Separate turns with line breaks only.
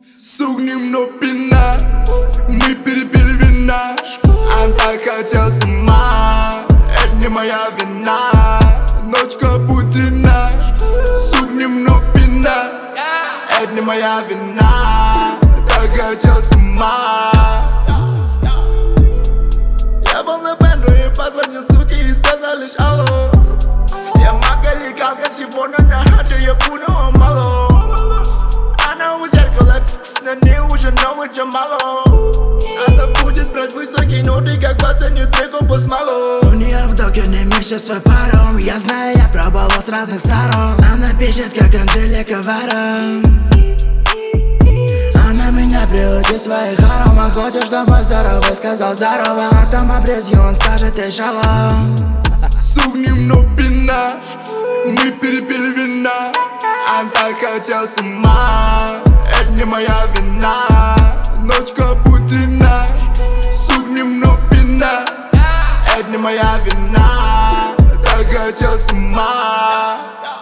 Сугнем, но пина. Мы перепили вина. Он так хотел сама. Это не моя вина. Ночка путрина. Сугнем, но пина. Это не моя вина. Так хотел сама. Я был на бенду и позвонил суки и сказал лишь алло. Я магаликалка сегодня на хату, я буду мало. Она у зеркала, на ней уже новый Джамало. Она будет брать высокие ноты, как пацанит треку по смолу.
У нее в докене вместе свой паром. Я знаю, я пробовал с разных сторон. Она пишет, как Анжелика Варум. Она меня приучит своих аромах. Хочешь, чтобы мой здоровый сказал здорово. А там обрезью, он скажет и шалом.
Сугнем, но пина. Мы перепили вина. Он так хотел сама. Это не моя вина. Ночка путрина. Сугнем, но пина. Это не моя вина. Так хотел сама.